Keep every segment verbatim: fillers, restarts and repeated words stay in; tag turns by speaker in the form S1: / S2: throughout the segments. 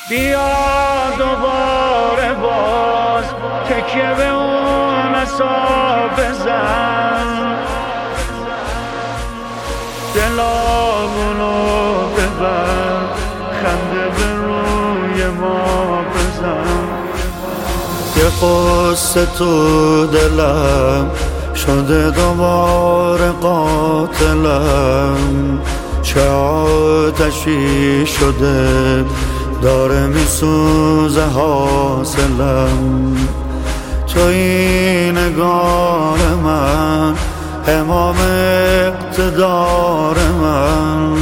S1: بیا دوباره باز تکیه به اون عصا بزن، دلامونو ببر، خنده به روی ما بزن. یه قصه تو دلم شده دوباره قاتلم، چه آتشی شده داره میسوزه حاصلم. توی نگار من امام اقتدار من،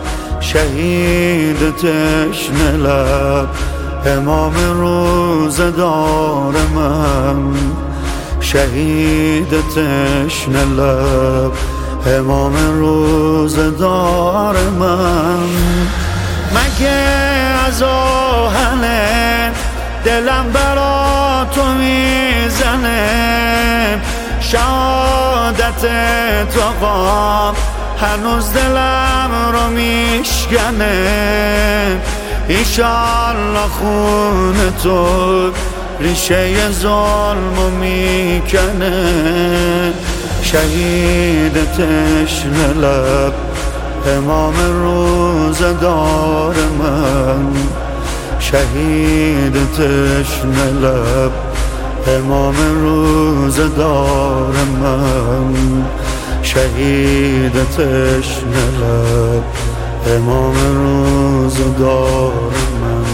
S1: شهید تشنه لب امام روزدار من، شهید تشنه لب امام روزدار من. مگه از آهنه دلم برا تو میزنه، شهادت تو قام هنوز دلم رو میشکنه. ایشالله خون تو ریشه ظلمو میکنه، شهید تشنه لب امام روزدار من، شهید تشنه لب امام روزدار من، شهید تشنه لب امام روزدار من.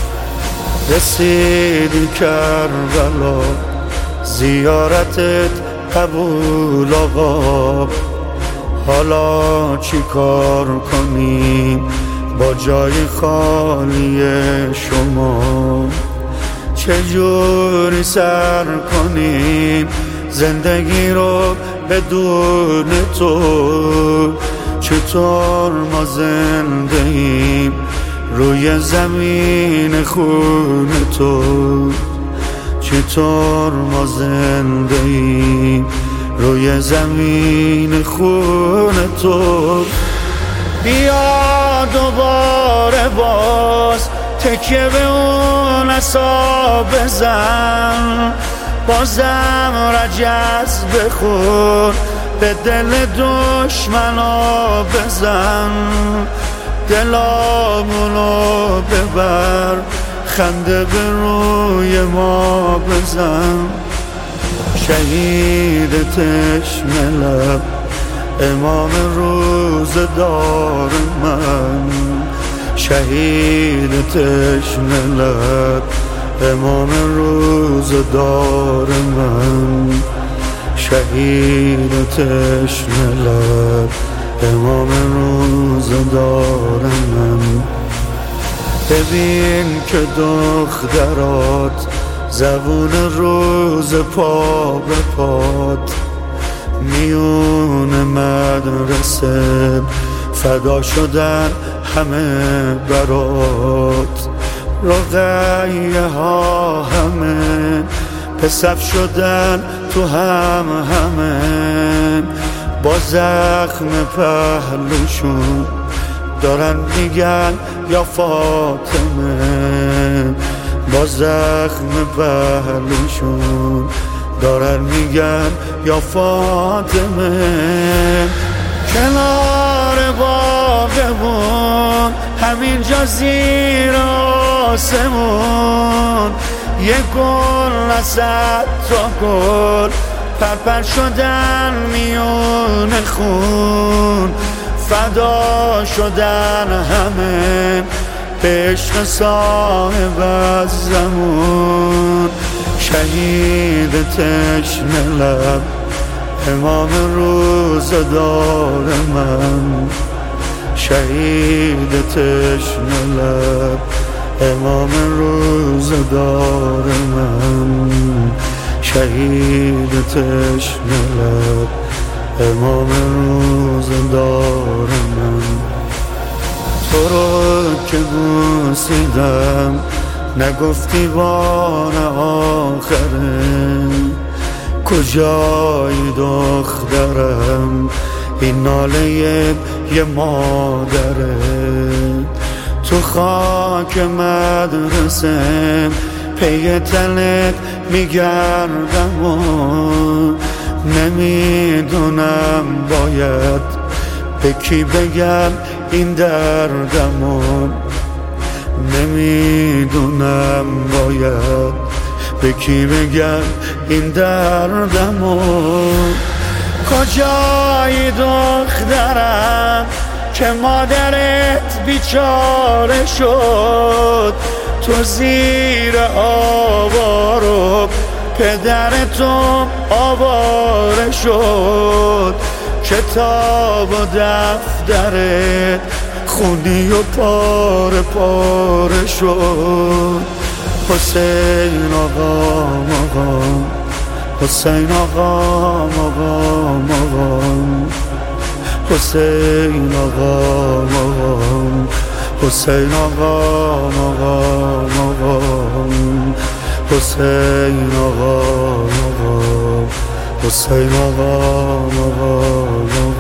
S1: رسیدی کربلا زیارتت قبول آقا، حالا چی کار کنیم با جای خالی شما؟ چجوری سر کنیم زندگی رو بدون تو؟ چطور ما زنده ایم روی زمین خون تو؟ چطور ما زنده ایم روی زمین خون تو؟ بیا دوباره باز تکیه به اون عصا بزن، بازم رجز بخور به دل دشمنا بزن. دلامونو ببر، خنده به روی ما بزن. شهید تشنه لب امام روزدار من، شهید تشنه لب امام روزدار من، شهید تشنه لب امام روزدار من. ببین که دخترات زبون روز پا به پات، میون مدرسه فدا شدن همه برات. رقیه ها همه پسف شدن تو هم همه، با زخم پهلوشون دارن میگن یا فاطمه، با زخم پهلوشون دارن میگن یا فاطمه. کنار باغمون همینجا زیر آسمون، یه گل نصد تا گل پرپر شدن میون خون، فدا شدن همه به عشق صاحب از زمان. شهید تشنه لب امام روزدار من، شهید تشنه لب امام روزدار من، شهید تشنه لب امام روزدار من. تو رو که بوسیدم نگفتی بار آخره، کجایی دخترم این ناله یه مادره؟ تو خاک مدرسه پی تنت میگردم و نمیدونم باید به کی بگم این دردمو، نمیدونم باید به کی بگم این دردمو. کجایی دخترم که مادرت بیچاره شد، تو زیر آوارو پدرتون آواره شد، کتاب و دفترت خونی و پاره پاره شد. حسین آقا آقا، حسین آقا آقا آقا، حسین آقا آقا، حسین آقا آقا آقا، حسین آقا آقا، حسین آقا آقا آقا.